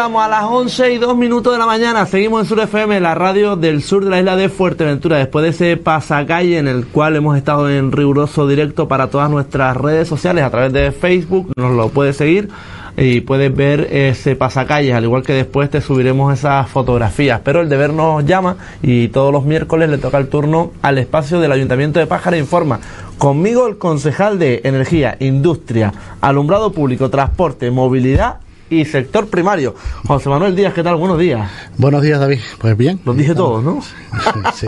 estamos a las 11:02 de la mañana. Seguimos en Sur FM, la radio del sur de la isla de Fuerteventura. Después de ese pasacalle en el cual hemos estado en riguroso directo para todas nuestras redes sociales a través de Facebook, nos lo puedes seguir y puedes ver ese pasacalle, al igual que después te subiremos esas fotografías. Pero el deber nos llama y todos los miércoles le toca el turno al espacio del Ayuntamiento de Pájara Informa. Conmigo el concejal de Energía, Industria, Alumbrado Público, Transporte, Movilidad y Sector Primario, José Manuel Díaz. ¿Qué tal? Buenos días. Buenos días, David. Pues bien. Los dije todos, ¿no? Sí.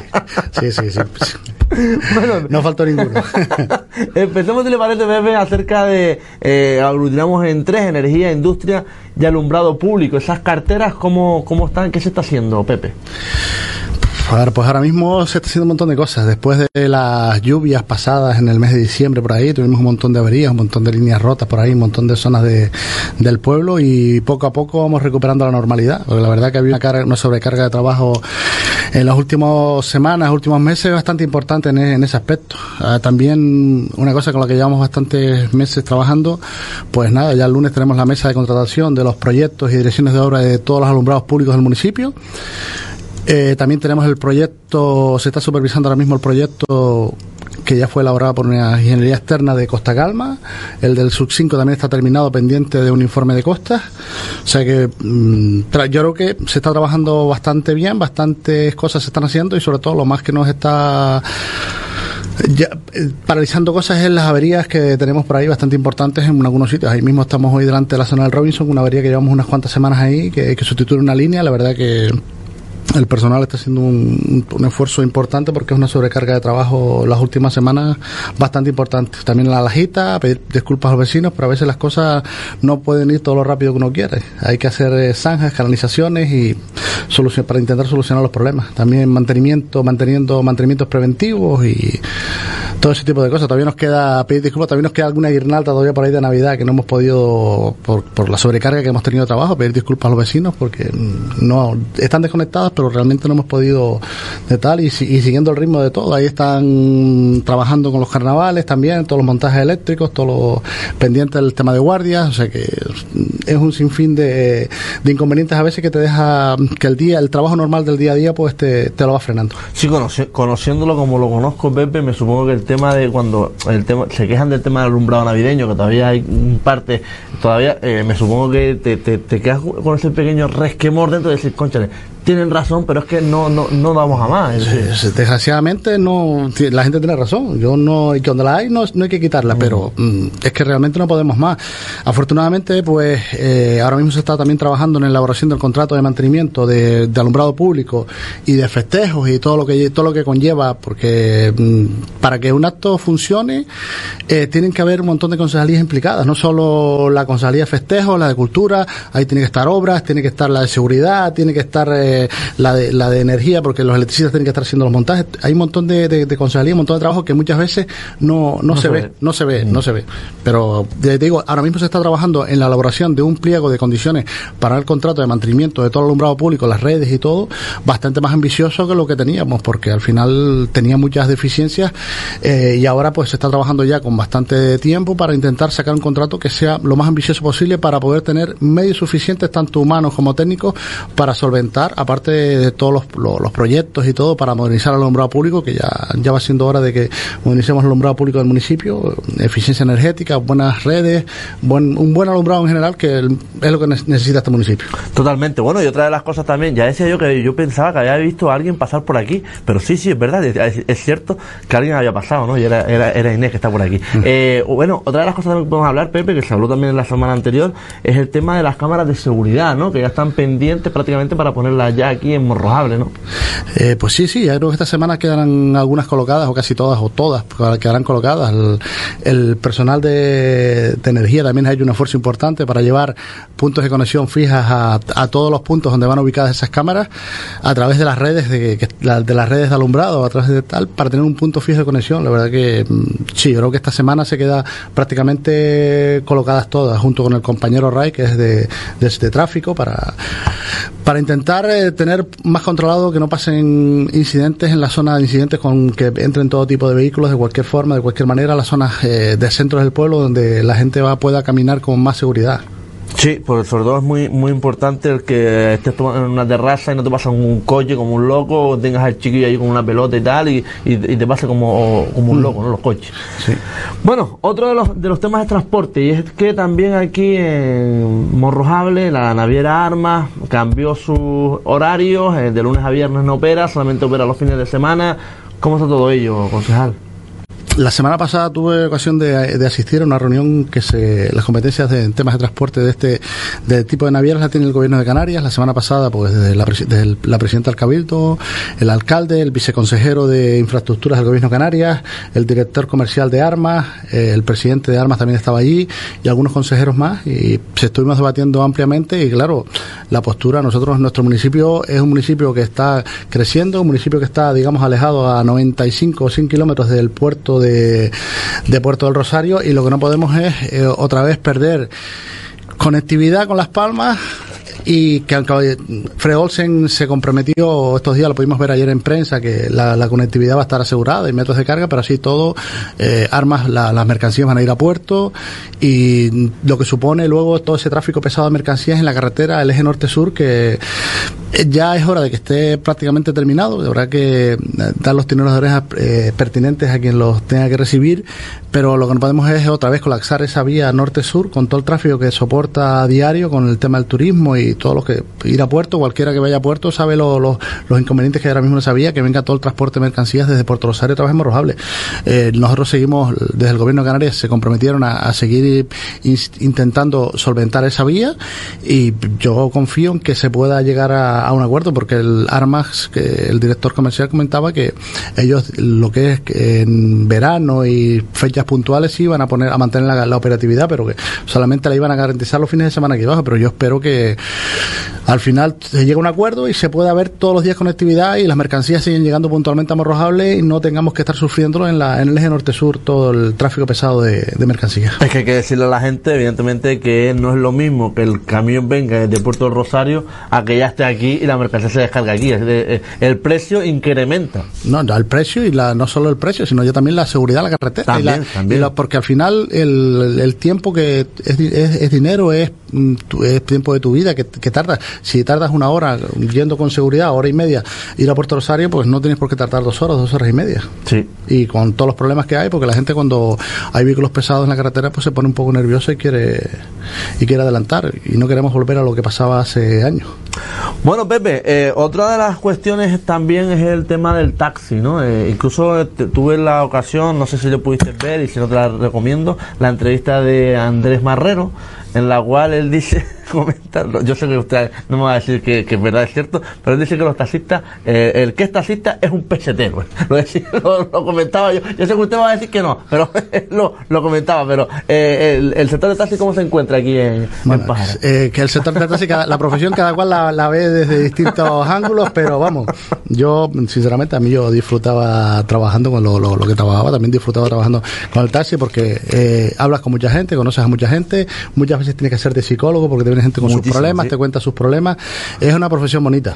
Bueno, no faltó ninguno. Empecemos, si le parece, Pepe, acerca de, aglutinamos en tres: energía, industria y alumbrado público. Esas carteras, ¿cómo están? ¿Qué se está haciendo, Pepe? A ver, pues ahora mismo se está haciendo un montón de cosas. Después de las lluvias pasadas en el mes de diciembre por ahí, tuvimos un montón de averías, un montón de líneas rotas por ahí, un montón de zonas del pueblo, y poco a poco vamos recuperando la normalidad. Porque la verdad que había una sobrecarga de trabajo en las últimas semanas, últimos meses, bastante importante en ese aspecto. También una cosa con la que llevamos bastantes meses trabajando, pues nada, ya el lunes tenemos la mesa de contratación de los proyectos y direcciones de obra de todos los alumbrados públicos del municipio. También tenemos el proyecto, se está supervisando ahora mismo el proyecto que ya fue elaborado por una ingeniería externa de Costa Calma. El del Sub 5 también está terminado, pendiente de un informe de costas. O sea que yo creo que se está trabajando bastante bien, bastantes cosas se están haciendo, y sobre todo lo más que nos está paralizando cosas es las averías que tenemos por ahí bastante importantes en algunos sitios. Ahí mismo estamos hoy delante de la zona del Robinson, una avería que llevamos unas cuantas semanas ahí, que sustituye una línea. La verdad que el personal está haciendo un esfuerzo importante, porque es una sobrecarga de trabajo las últimas semanas bastante importante. También la lajita, pedir disculpas a los vecinos, pero a veces las cosas no pueden ir todo lo rápido que uno quiere. Hay que hacer zanjas, canalizaciones y para intentar solucionar los problemas. También mantenimientos preventivos y todo ese tipo de cosas. Todavía nos queda, pedir disculpas, todavía nos queda alguna guirnalda todavía por ahí de Navidad que no hemos podido, por la sobrecarga que hemos tenido de trabajo, pedir disculpas a los vecinos porque no están desconectados, pero realmente no hemos podido de tal, y siguiendo el ritmo de todo. Ahí están trabajando con los carnavales también, todos los montajes eléctricos, todos los pendientes del tema de guardias. O sea que es un sinfín de inconvenientes a veces que te deja que el trabajo normal del día a día pues te lo va frenando. Sí, conociéndolo como lo conozco, Pepe, me supongo que el tema de cuando se quejan del tema del alumbrado navideño, que todavía hay parte, me supongo que te quedas con ese pequeño resquemor dentro de decir, cónchale, tienen razón, pero es que no vamos a más. Sí, desgraciadamente no, la gente tiene razón. Y cuando la hay no hay que quitarla, pero es que realmente no podemos más. Afortunadamente, pues ahora mismo se está también trabajando en la elaboración del contrato de mantenimiento de alumbrado público y de festejos y todo lo que conlleva, porque para que un acto funcione tienen que haber un montón de concejalías implicadas, no solo la concejalía de festejos, la de cultura, ahí tiene que estar obras, tiene que estar la de seguridad, tiene que estar la de energía, porque los electricistas tienen que estar haciendo los montajes. Hay un montón de concejalías, un montón de trabajo que muchas veces no se ve. Pero te digo, ahora mismo se está trabajando en la elaboración de un pliego de condiciones para el contrato de mantenimiento de todo el alumbrado público, las redes y todo, bastante más ambicioso que lo que teníamos, porque al final tenía muchas deficiencias, y ahora pues se está trabajando ya con bastante tiempo para intentar sacar un contrato que sea lo más ambicioso posible, para poder tener medios suficientes, tanto humanos como técnicos, para solventar, aparte de todos los proyectos y todo, para modernizar el alumbrado público, que ya va siendo hora de que modernicemos el alumbrado público del municipio. Eficiencia energética, buenas redes, un buen alumbrado en general, que es lo que necesita este municipio. Totalmente. Bueno, y otra de las cosas también, ya decía yo que yo pensaba que había visto a alguien pasar por aquí, pero sí, es verdad, es cierto que alguien había pasado, ¿no? Y era Inés, que está por aquí. Bueno, otra de las cosas que podemos hablar, Pepe, que se habló también en la semana anterior, es el tema de las cámaras de seguridad, ¿no? Que ya están pendientes prácticamente para ponerlas ya aquí en Morrojable, ¿no? Pues sí, yo creo que esta semana quedarán algunas colocadas, o casi todas, o todas quedarán colocadas. El personal de energía también ha hecho un esfuerzo importante para llevar puntos de conexión fijas a todos los puntos donde van ubicadas esas cámaras, a través de las redes de las redes de alumbrado, a través de tal, para tener un punto fijo de conexión. La verdad que sí, yo creo que esta semana se queda prácticamente colocadas todas, junto con el compañero Ray, que es de tráfico, para intentar tener más controlado que no pasen incidentes en la zona de incidentes, con que entren todo tipo de vehículos de cualquier forma, de cualquier manera, a las zonas de centros del pueblo, donde la gente pueda caminar con más seguridad. Sí, pues sobre todo es muy importante el que estés en una terraza y no te pases un coche como un loco, o tengas al chiquillo ahí con una pelota y tal, y te pase como un loco, ¿no? Los coches. Sí. Bueno, otro de los temas de transporte, y es que también aquí en Morrojable, la naviera Armas cambió sus horarios, de lunes a viernes no opera, solamente opera los fines de semana. ¿Cómo está todo ello, concejal? La semana pasada tuve ocasión de asistir a una reunión que las competencias en temas de transporte de tipo de navieras la tiene el Gobierno de Canarias. La semana pasada, pues desde la presidenta del Cabildo, el alcalde, el viceconsejero de Infraestructuras del Gobierno de Canarias, el director comercial de Armas, el presidente de Armas también estaba allí y algunos consejeros más, y se estuvimos debatiendo ampliamente. Y claro, la postura, nuestro municipio es un municipio que está creciendo, un municipio que está, digamos, alejado a 95 o 100 kilómetros del puerto de Puerto del Rosario, y lo que no podemos es otra vez perder conectividad con Las Palmas. Y que aunque Fred Olsen se comprometió estos días, lo pudimos ver ayer en prensa, que la conectividad va a estar asegurada y métodos de carga, pero así todo, Armas, las mercancías van a ir a puerto, y lo que supone luego todo ese tráfico pesado de mercancías en la carretera, el eje norte-sur, que ya es hora de que esté prácticamente terminado. Habrá que dar los tirones de orejas pertinentes a quien los tenga que recibir, pero lo que no podemos es otra vez colapsar esa vía norte-sur con todo el tráfico que soporta a diario, con el tema del turismo y todo lo que ir a puerto. Cualquiera que vaya a puerto sabe los inconvenientes que ahora mismo no sabía, que venga todo el transporte de mercancías desde Puerto Rosario a través de Morrojable. Nosotros seguimos, desde el Gobierno de Canarias se comprometieron a seguir intentando solventar esa vía, y yo confío en que se pueda llegar a un acuerdo, porque el Armas, que el director comercial comentaba que ellos, lo que es en verano y fechas puntuales, sí iban a mantener la operatividad, pero que solamente la iban a garantizar los fines de semana que iba. Pero yo espero que al final se llegue a un acuerdo y se pueda ver todos los días conectividad y las mercancías siguen llegando puntualmente a Morrojable y no tengamos que estar sufriendo en el eje norte-sur todo el tráfico pesado de mercancías. Es que hay que decirle a la gente, evidentemente, que no es lo mismo que el camión venga desde Puerto del Rosario a que ya esté aquí y la mercancía se descarga aquí. El precio incrementa. No, el precio, y no solo el precio, sino ya también la seguridad de la carretera. También. Porque al final el tiempo que es dinero, es tiempo de tu vida que tardas. Si tardas una hora yendo con seguridad, hora y media, ir a Puerto Rosario, pues no tienes por qué tardar 2 horas y media. Sí. Y con todos los problemas que hay, porque la gente, cuando hay vehículos pesados en la carretera, pues se pone un poco nerviosa y quiere adelantar, y no queremos volver a lo que pasaba hace años. Bueno, Pepe, otra de las cuestiones también es el tema del taxi, ¿no? Incluso tuve la ocasión, no sé si lo pudiste ver, y si no te la recomiendo, la entrevista de Andrés Marrero, en la cual él dice, yo sé que usted no me va a decir que es verdad, es cierto, pero él dice que los taxistas, el que es taxista es un pesetero. Lo comentaba yo sé que usted va a decir que no, pero lo comentaba. Pero el sector del taxi, ¿cómo se encuentra aquí en Pájara? Que el sector del taxi, la profesión cada cual la ve desde distintos ángulos, pero vamos, yo sinceramente, a mí yo disfrutaba trabajando con lo que trabajaba, también disfrutaba trabajando con el taxi, porque hablas con mucha gente, conoces a mucha gente, muchas veces tienes que ser de psicólogo, porque te viene gente con sus problemas, sí. Te cuenta sus problemas. Es una profesión bonita.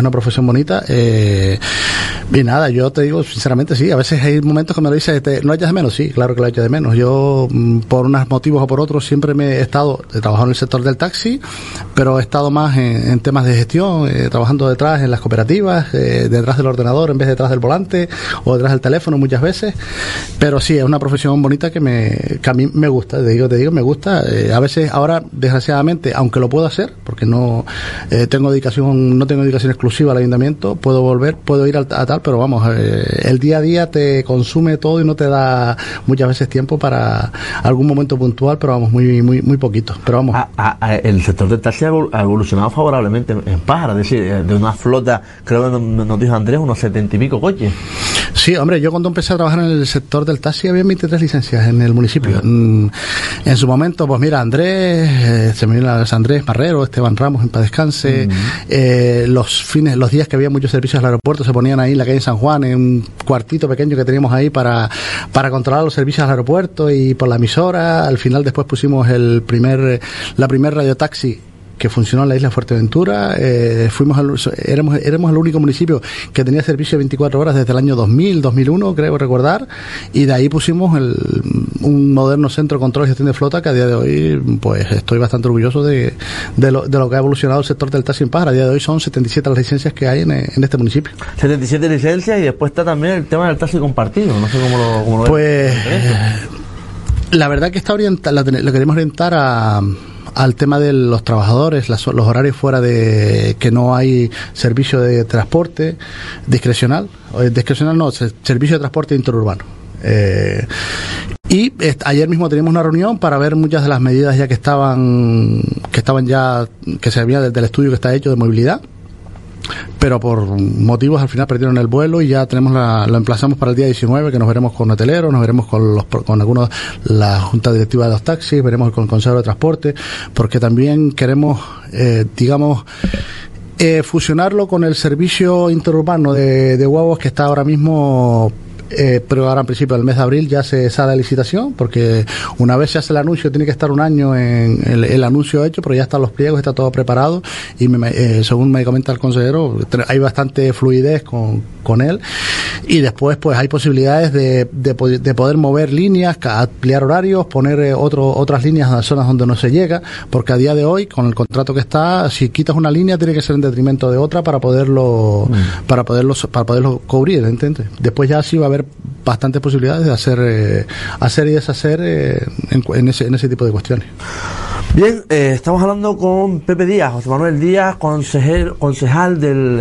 Y nada, yo te digo sinceramente, sí, a veces hay momentos que me lo dices, ¿no echas de menos? Sí, claro que lo echo de menos. Yo, por unos motivos o por otros, siempre he trabajado en el sector del taxi, pero he estado más en temas de gestión, trabajando detrás en las cooperativas, detrás del ordenador en vez de detrás del volante, o detrás del teléfono muchas veces. Pero sí, es una profesión bonita que a mí me gusta, te digo, me gusta. A veces ahora, desgraciadamente, aunque lo puedo hacer, porque no tengo dedicación exclusiva al ayuntamiento, puedo ir a tal, pero vamos, el día a día te consume todo y no te da muchas veces tiempo para algún momento puntual, pero vamos, muy poquito, pero vamos. El sector del taxi ha evolucionado favorablemente en Pájara, es decir, de una flota, creo que nos dijo Andrés, unos 70 y pico coches. Sí, hombre, yo cuando empecé a trabajar en el sector del taxi había 23 licencias en el municipio. En su momento, pues mira, Andrés Marrero, Esteban Ramos, en paz descanse, los días que había muchos servicios al aeropuerto se ponían ahí en la calle San Juan, en un cuartito pequeño que teníamos ahí para controlar los servicios al aeropuerto, y por la emisora. Al final después pusimos la primer radiotaxi, que funcionó en la isla de Fuerteventura. Éramos el único municipio que tenía servicio de 24 horas desde el año 2001, creo recordar, y de ahí pusimos un moderno centro de control y gestión de flota que a día de hoy pues estoy bastante orgulloso de lo que ha evolucionado el sector del taxi en Pájara. A día de hoy son 77 las licencias que hay en este municipio. 77 licencias, y después está también el tema del taxi compartido, no sé cómo lo pues la verdad que está lo queremos orientar al tema de los trabajadores, los horarios fuera de que no hay servicio de transporte discrecional no, servicio de transporte interurbano. Y ayer mismo teníamos una reunión para ver muchas de las medidas ya que se había del estudio que está hecho de movilidad, pero por motivos al final perdieron el vuelo y ya lo emplazamos para el día 19, que nos veremos con hoteleros, nos veremos con algunos, la junta directiva de los taxis, veremos con el Consejo de Transporte, porque también queremos fusionarlo con el servicio interurbano de guaguas que está ahora mismo. Pero ahora en principio del mes de abril ya se sale a licitación, porque una vez se hace el anuncio tiene que estar un año en el anuncio hecho, pero ya están los pliegos, está todo preparado y según me comenta el consejero hay bastante fluidez con él, y después pues hay posibilidades de poder mover líneas, ampliar horarios, poner otras líneas en las zonas donde no se llega, porque a día de hoy con el contrato que está, si quitas una línea tiene que ser en detrimento de otra para poderlo cubrir, ¿entiendes? Después ya sí va a haber bastantes posibilidades de hacer y deshacer en ese tipo de cuestiones. Bien, estamos hablando con Pepe Díaz, José Manuel Díaz, concejal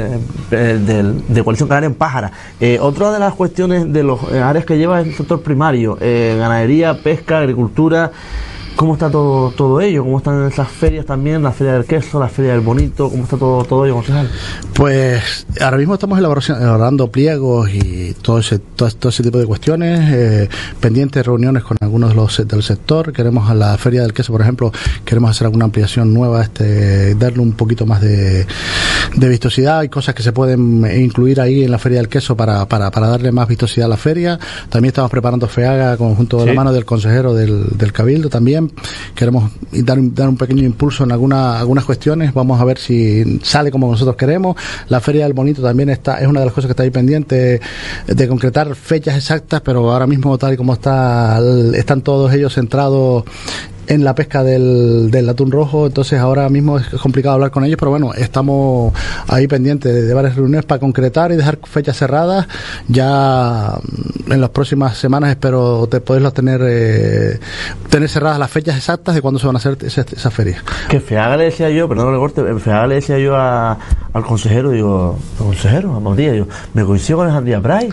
de Coalición Canaria en Pájara. Otra de las cuestiones de los áreas que lleva es el sector primario, ganadería, pesca, agricultura. ¿Cómo está todo ello? ¿Cómo están esas ferias también? La Feria del Queso, la Feria del Bonito, ¿cómo está todo ello, concejal? Pues ahora mismo estamos elaborando pliegos y todo ese tipo de cuestiones, pendientes de reuniones con algunos del sector. Queremos a la Feria del Queso, por ejemplo, queremos hacer alguna ampliación nueva, darle un poquito más de vistosidad. Hay cosas que se pueden incluir ahí en la Feria del Queso para darle más vistosidad a la feria. También estamos preparando FEAGA junto de la mano del consejero del Cabildo también. Queremos dar un pequeño impulso en algunas cuestiones. Vamos a ver si sale como nosotros queremos. La Feria del Bonito también es una de las cosas que está ahí pendiente de concretar fechas exactas, pero ahora mismo tal y como están todos ellos centrados en la pesca del atún rojo, entonces ahora mismo es complicado hablar con ellos, pero bueno, estamos ahí pendientes de varias reuniones para concretar y dejar fechas cerradas. Ya en las próximas semanas espero poderlos tener cerradas las fechas exactas de cuándo se van a hacer esas ferias. Que FEAGA le decía yo, perdón, FEAGA le decía yo al consejero, digo, consejero, a Matías, digo, me coincido con Alejandría Pray.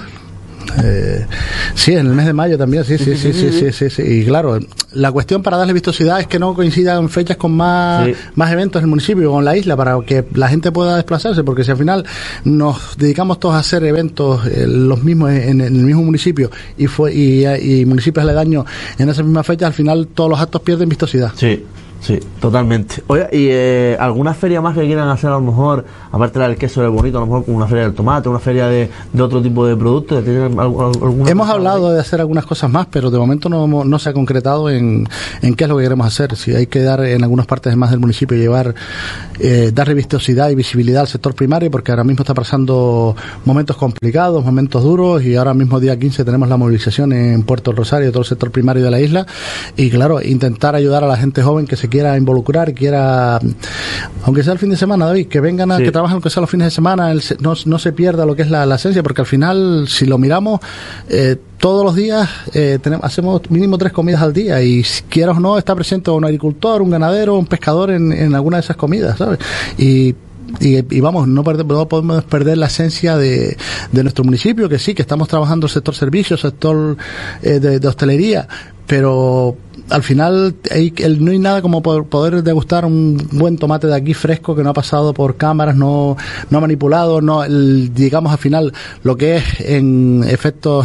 Sí, en el mes de mayo también, sí. Y claro, la cuestión para darle vistosidad es que no coincidan fechas con más eventos en el municipio o con la isla, para que la gente pueda desplazarse, porque si al final nos dedicamos todos a hacer eventos los mismos en el mismo municipio y municipios aledaños en esa misma fecha, al final todos los actos pierden vistosidad. Sí, totalmente. Oye, ¿y alguna feria más que quieran hacer a lo mejor, aparte del queso del bonito, a lo mejor una feria del tomate, una feria de otro tipo de productos? Hemos hablado de hacer algunas cosas más, pero de momento no se ha concretado en qué es lo que queremos hacer. Si hay que dar en algunas partes más del municipio, darle vistosidad y visibilidad al sector primario, porque ahora mismo está pasando momentos complicados, momentos duros, y ahora mismo día 15 tenemos la movilización en Puerto del Rosario, todo el sector primario de la isla, y claro, intentar ayudar a la gente joven que se quiera involucrar, aunque sea el fin de semana, David, que vengan que trabajen aunque sea los fines de semana, no se pierda lo que es la esencia, porque al final, si lo miramos, todos los días hacemos mínimo 3 comidas al día, y quieras o no, está presente un agricultor, un ganadero, un pescador en alguna de esas comidas, ¿sabes? Y vamos, no podemos perder la esencia de nuestro municipio, que sí, que estamos trabajando el sector servicios, sector de hostelería, pero al final no hay nada como poder degustar un buen tomate de aquí fresco, que no ha pasado por cámaras, no manipulado, digamos al final lo que es en efectos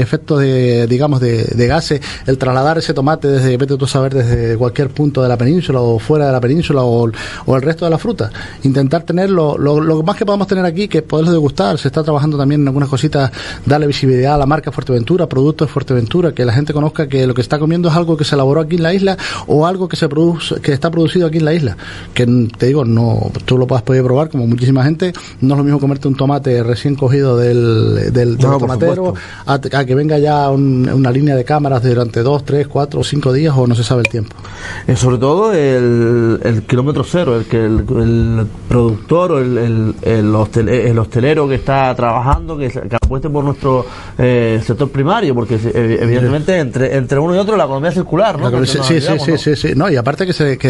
de gases, el trasladar ese tomate desde cualquier punto de la península o fuera de la península o el resto de la fruta, intentar tener lo más que podamos tener aquí, que poderlo degustar. Se está trabajando también en algunas cositas, darle visibilidad a la marca Fuerteventura, productos de Fuerteventura, que la gente conozca que lo que está comiendo es algo que se elaboró elaboró aquí en la isla o algo que que está producido aquí en la isla. Que te digo, no, tú lo puedes poder probar como muchísima gente. No es lo mismo comerte un tomate recién cogido del tomatero a que venga ya una línea de cámaras durante 2, 3, 4 o 5 días o no se sabe el tiempo. Sobre todo el kilómetro cero, el productor o el hostelero que está trabajando, que apueste por nuestro sector primario, porque evidentemente entre uno y otro la economía circular, ¿no? Sí. No, y aparte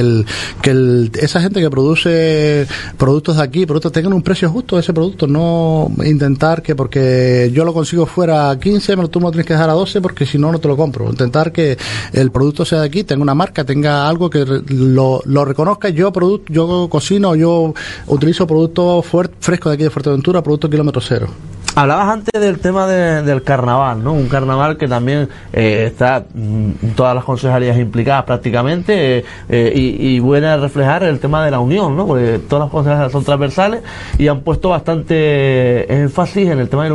esa gente que produce productos de aquí, tengan un precio justo de ese producto, no intentar que porque yo lo consigo fuera a 15, pero tú me lo tienes que dejar a 12 porque si no te lo compro. Intentar que el producto sea de aquí, tenga una marca, tenga algo que lo reconozca. Yo cocino, yo utilizo productos frescos de aquí de Fuerteventura, productos kilómetro cero. Hablabas antes del tema del carnaval, ¿no? Un carnaval que también está todas las concejalías implicadas prácticamente y viene a reflejar el tema de la unión, ¿no? Porque todas las concejalías son transversales y han puesto bastante énfasis en el tema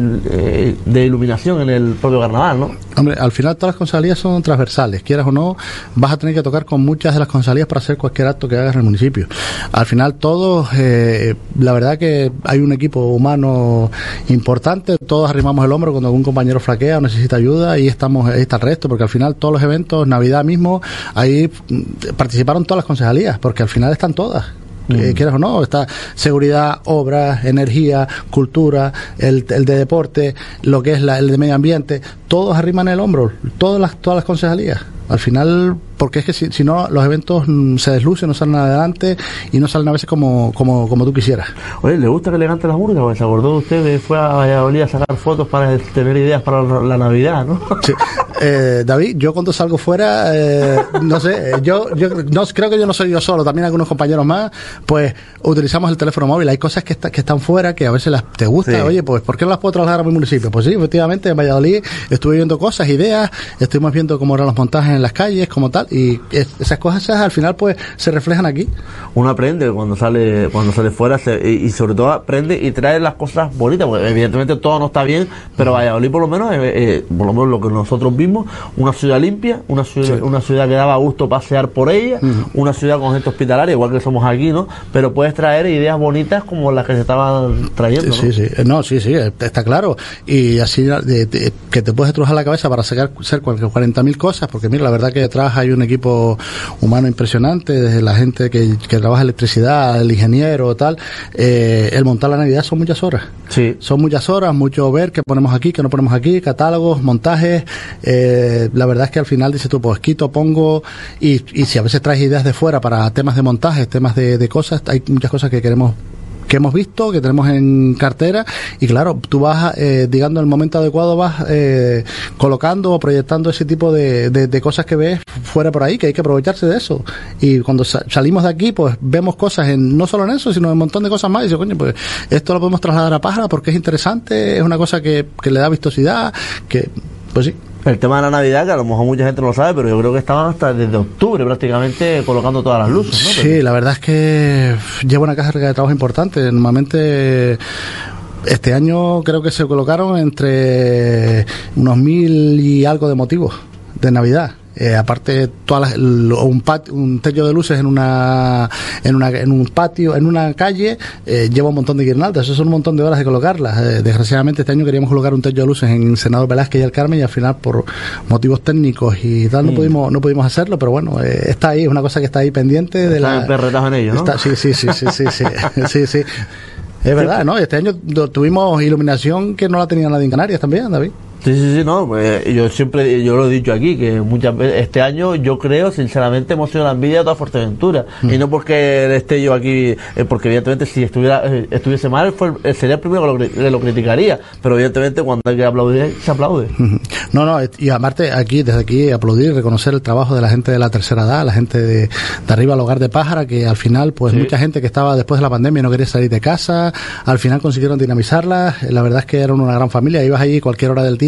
de iluminación en el propio carnaval, ¿no? Hombre, al final todas las concejalías son transversales, quieras o no, vas a tener que tocar con muchas de las concejalías para hacer cualquier acto que hagas en el municipio. Al final todos, la verdad que hay un equipo humano importante, todos arrimamos el hombro cuando algún compañero flaquea o necesita ayuda y ahí está el resto, porque al final todos los eventos, Navidad mismo, ahí participaron todas las concejalías, porque al final están todas. Quieras o no, está seguridad, obras, energía, cultura, el de deporte, lo que es el de medio ambiente, todos arriman el hombro, todas las concejalías. Al final, porque es que si no, los eventos se deslucen, no salen adelante y no salen a veces como tú quisieras. Oye, ¿le gusta que le cante las murgas? ¿Se acordó usted que fue a Valladolid a sacar fotos para tener ideas para la Navidad, no? Sí. David, yo cuando salgo fuera, no sé, yo no creo que yo no soy yo solo, también algunos compañeros más, pues utilizamos el teléfono móvil. Hay cosas que están fuera que a veces te gustan. Sí. Oye, pues ¿por qué no las puedo trasladar a mi municipio? Pues sí, efectivamente, en Valladolid estuve viendo cosas, ideas, estuvimos viendo cómo eran los montajes en las calles, como tal, y esas cosas al final pues se reflejan aquí. Uno aprende cuando sale fuera y sobre todo aprende y trae las cosas bonitas, porque evidentemente todo no está bien, pero Valladolid por lo menos lo que nosotros vimos, una ciudad limpia, una ciudad que daba gusto pasear por ella, una ciudad con gente hospitalaria, igual que somos aquí, ¿no? Pero puedes traer ideas bonitas como las que se estaban trayendo, ¿no? Sí, está claro, y así que te puedes estrujar la cabeza para hacer 40.000 cosas, porque mira, la verdad que detrás hay un equipo humano impresionante, desde la gente que trabaja electricidad, el ingeniero, tal. El montar la Navidad son muchas horas. Sí. Son muchas horas, mucho ver qué ponemos aquí, qué no ponemos aquí, catálogos, montajes. La verdad es que al final dices tú, pues quito, pongo, y si a veces traes ideas de fuera para temas de montaje, temas de cosas, hay muchas cosas que hemos visto, que tenemos en cartera, y claro, tú vas, digamos, en el momento adecuado vas colocando o proyectando ese tipo de cosas que ves fuera por ahí, que hay que aprovecharse de eso. Y cuando salimos de aquí, pues vemos cosas no solo en eso, sino en un montón de cosas más, y dices, coño, pues esto lo podemos trasladar a Pájara porque es interesante, es una cosa que le da vistosidad, que, pues sí. El tema de la Navidad, que a lo mejor mucha gente no lo sabe, pero yo creo que estaban hasta desde octubre prácticamente colocando todas las luces, ¿no? Sí, la verdad es que lleva una carga de trabajo importante. Normalmente este año creo que se colocaron entre unos 1.000 y algo de motivos de Navidad. Aparte un techo de luces en un patio, en una calle, lleva un montón de guirnaldas. Eso son un montón de horas de colocarlas. Desgraciadamente este año queríamos colocar un techo de luces en Senador Velázquez y el Carmen, y al final por motivos técnicos y tal no pudimos hacerlo, pero bueno, está ahí, es una cosa que está ahí pendiente de la perretazo en ello, ¿no? Sí. Es verdad, ¿no? Este año tuvimos iluminación que no la tenía nadie en Canarias también, David. Sí, no, pues yo lo he dicho aquí, que muchas veces, este año yo creo, sinceramente, hemos sido la envidia de toda Fuerteventura, y no porque esté yo aquí, porque evidentemente si estuviese mal, sería el primero que lo criticaría, pero evidentemente cuando hay que aplaudir, se aplaude. No, y aparte desde aquí aplaudir, reconocer el trabajo de la gente de la tercera edad, la gente de arriba al hogar de Pájara, que al final, pues mucha gente que estaba después de la pandemia y no quería salir de casa, al final consiguieron dinamizarla. La verdad es que eran una gran familia, ibas allí cualquier hora del día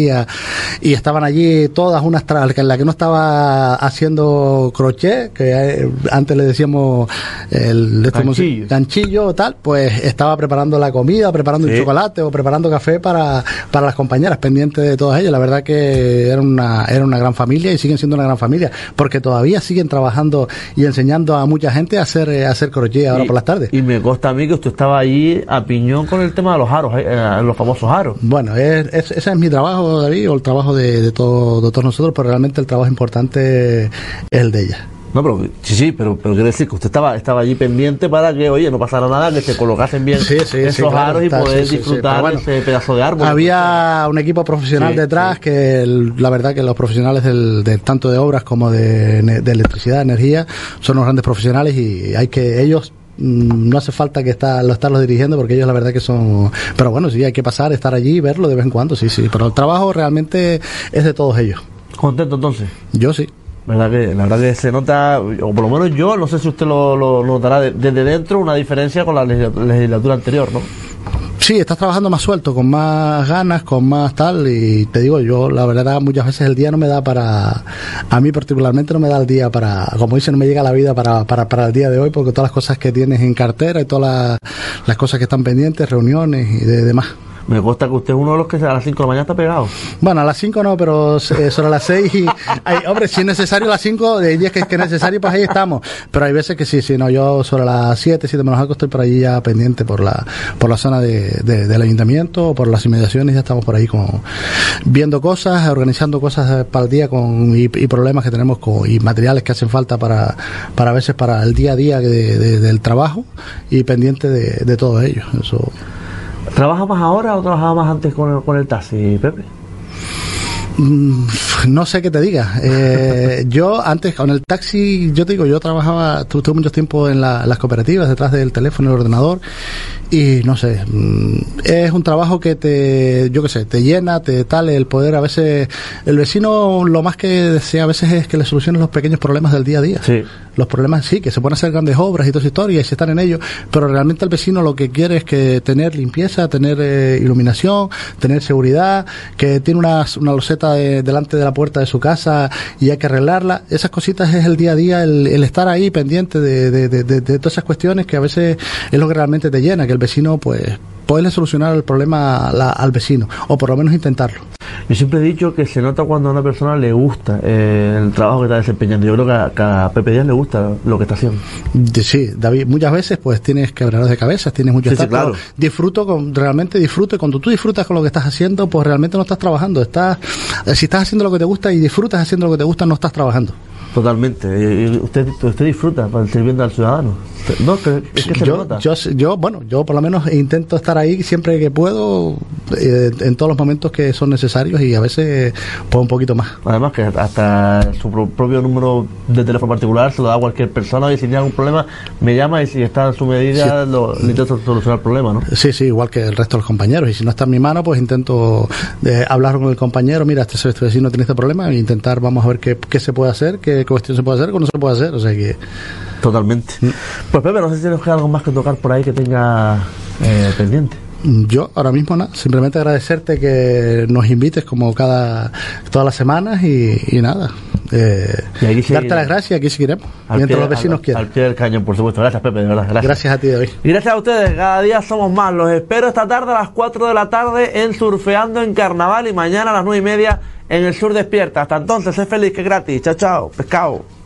día, y estaban allí todas unas en la que no estaba haciendo crochet, que antes le decíamos ganchillo o tal, pues estaba preparando la comida, preparando un chocolate o preparando café para las compañeras, pendientes de todas ellas. La verdad que era una gran familia y siguen siendo una gran familia, porque todavía siguen trabajando y enseñando a mucha gente a hacer crochet ahora por las tardes. Y me consta a mí que usted estaba allí a piñón con el tema de los aros, los famosos aros. Bueno, ese es mi trabajo, David, o el trabajo de todos nosotros, pero realmente el trabajo importante es el de ella. No, pero sí, pero quiero decir que usted estaba allí pendiente para que, oye, no pasara nada, que se colocasen bien esos aros y poder disfrutar de ese pedazo de árbol. Había un equipo profesional detrás que la verdad que los profesionales tanto de obras como de electricidad, energía, son unos grandes profesionales, y ellos no hace falta que estarlos dirigiendo, porque ellos la verdad que son, pero bueno, sí, hay que pasar, estar allí y verlo de vez en cuando, sí, pero el trabajo realmente es de todos ellos. ¿Contento entonces? Yo sí. La verdad que se nota, o por lo menos yo, no sé si usted lo notará desde dentro, una diferencia con la legislatura anterior, ¿no? Sí, estás trabajando más suelto, con más ganas, con más tal, y te digo, yo la verdad muchas veces el día no me da a mí particularmente no me da el día como dicen, no me llega la vida para el día de hoy, porque todas las cosas que tienes en cartera y todas las cosas que están pendientes, reuniones y demás. Me consta que usted es uno de los que a las 5 de la mañana está pegado. Bueno, a las 5 no, pero sobre las 6 hombre, si es necesario a las 5, de días que es necesario, pues ahí estamos. Pero hay veces que sí, no, yo sobre las 7 menos algo estoy por allí ya pendiente por la zona del ayuntamiento, o por las inmediaciones, ya estamos por ahí viendo cosas, organizando cosas para el día y problemas que tenemos y materiales que hacen falta para a veces para el día a día del trabajo, y pendiente de todo ello. Eso. ¿Trabaja más ahora o trabajaba más antes con el taxi, Pepe? No sé qué te diga. Yo antes con el taxi, yo te digo, yo trabajaba, tuve mucho tiempo en las cooperativas, detrás del teléfono y el ordenador, y no sé, es un trabajo que te llena, el poder, a veces el vecino lo más que desea a veces es que le soluciones los pequeños problemas del día a día. Sí. Los problemas sí, que se pueden hacer grandes obras y toda esa historia, y se están en ello, pero realmente el vecino lo que quiere es que tener limpieza, tener iluminación, tener seguridad, que tiene una loseta delante de la puerta de su casa y hay que arreglarla. Esas cositas es el día a día, el estar ahí pendiente de todas esas cuestiones, que a veces es lo que realmente te llena, que el vecino pues poderle solucionar el problema al vecino, o por lo menos intentarlo. Yo siempre he dicho que se nota cuando a una persona le gusta el trabajo que está desempeñando. Yo creo que a Pepe Díaz le gusta lo que está haciendo. Sí, David, muchas veces pues tienes quebraderos de cabeza, tienes mucho claro. Realmente disfruto, y cuando tú disfrutas con lo que estás haciendo, pues realmente no estás trabajando. Si estás haciendo lo que te gusta y disfrutas haciendo lo que te gusta, no estás trabajando. Totalmente. Usted disfruta sirviendo al ciudadano. No, es que se nota. Yo por lo menos intento estar ahí siempre que puedo, en todos los momentos que son necesarios, y a veces pues un poquito más. Además que hasta su propio número de teléfono particular se lo da a cualquier persona, y si tiene algún problema me llama, y si está en su medida le intento solucionar el problema, ¿no? Sí, igual que el resto de los compañeros, y si no está en mi mano pues intento hablar con el compañero, mira, este vecino tiene este problema, e intentar, vamos a ver qué se puede hacer, qué cuestión se puede hacer, qué no se puede hacer, o sea que... Totalmente. Pues Pepe, no sé si tienes algo más que tocar por ahí que tenga pendiente. Yo ahora mismo nada, simplemente agradecerte que nos invites como todas las semanas, y nada, darte las gracias, aquí seguiremos mientras los vecinos quieran. Al pie del cañón, por supuesto. Gracias, Pepe, de verdad, gracias a ti, David. Y gracias a ustedes, cada día somos más. Los espero esta tarde a las 4 de la tarde en Surfeando en Carnaval, y mañana a las 9:30 en El Sur Despierta. Hasta entonces, sé feliz, que es gratis. Chao, pescado.